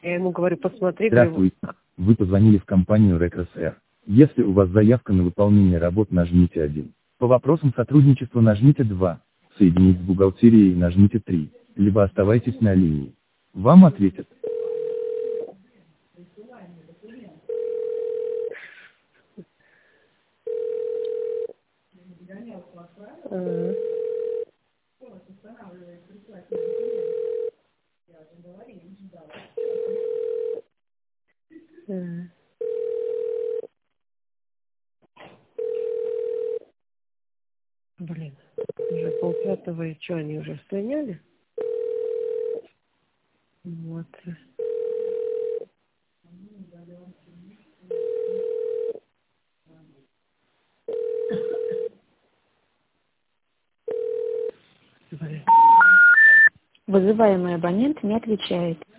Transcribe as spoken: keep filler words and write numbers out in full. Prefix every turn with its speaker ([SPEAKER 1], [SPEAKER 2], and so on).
[SPEAKER 1] Я ему говорю, посмотри.
[SPEAKER 2] Здравствуйте. Вы позвонили в компанию РЭК-СР. Если у вас заявка на выполнение работ, нажмите один. По вопросам сотрудничества нажмите два. Соединить с бухгалтерией нажмите три. Либо оставайтесь на линии. Вам ответят.
[SPEAKER 1] Ага. Ага. Блин, уже полпятого, и что, они уже слиняли? Вот. Блин.
[SPEAKER 3] Вызываемый абонент не отвечает.